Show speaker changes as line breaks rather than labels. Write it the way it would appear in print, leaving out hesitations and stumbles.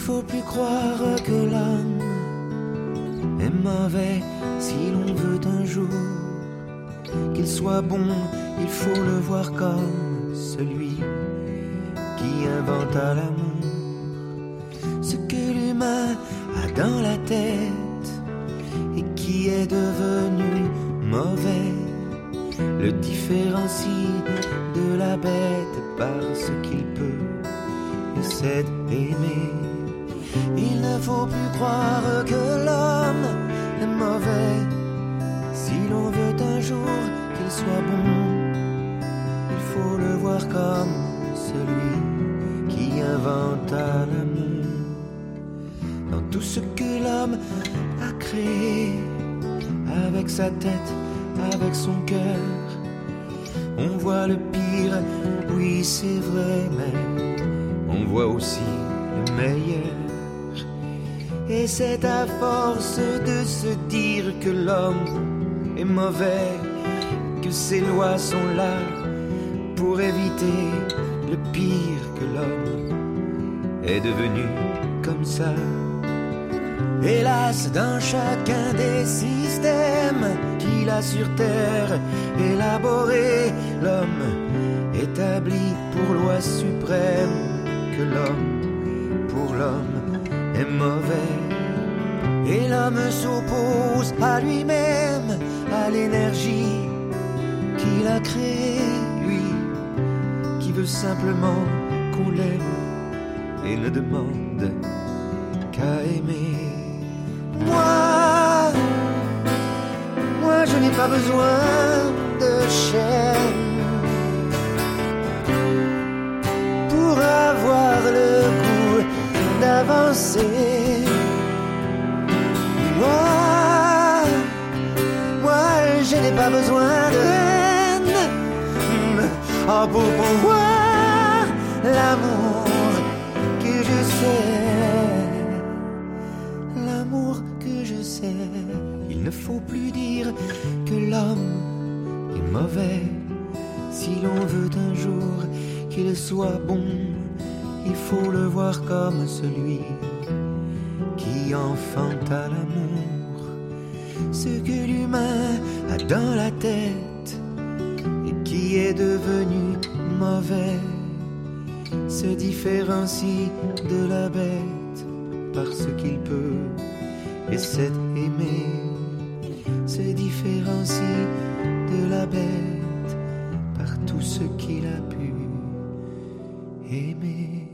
faut plus croire que l'homme est mauvais si l'on veut un jour qu'il soit bon. Il faut le voir comme celui qui inventa l'amour. Ce que l'humain a dans la tête et qui est devenu mauvais le différencie de la bête parce qu'il peut et sait aimer. Il ne faut plus croire que l'homme est mauvais si l'on veut un jour qu'il soit bon. Il faut le voir comme celui qui inventa l'amour. Dans tout ce que l'homme a créé, avec sa tête, avec son cœur, on voit le pire, oui c'est vrai, mais on voit aussi le meilleur. Et c'est à force de se dire que l'homme est mauvais que ces lois sont là pour éviter le pire, que l'homme est devenu comme ça. Hélas, dans chacun des systèmes qu'il a sur terre élaboré, l'homme établit pour loi suprême que l'homme, pour l'homme, est mauvais. Et l'homme s'oppose à lui-même, à l'énergie qu'il a créée, lui, qui veut simplement qu'on l'aime et ne demande qu'à aimer. Moi, je n'ai pas besoin de chaîne pour avoir le goût d'avancer. Moi, je n'ai pas besoin de haine pour pouvoir l'amour que je sais. L'amour que je sais. Il ne faut plus dire que l'homme est mauvais si l'on veut un jour qu'il soit bon. Il faut le voir comme celui qui enfanta l'amour. Ce que l'humain a dans la tête et qui est devenu mauvais se différencie de la bête parce qu'il peut et sait aimer. Se différencie de la bête par tout ce qu'il a pu aimer.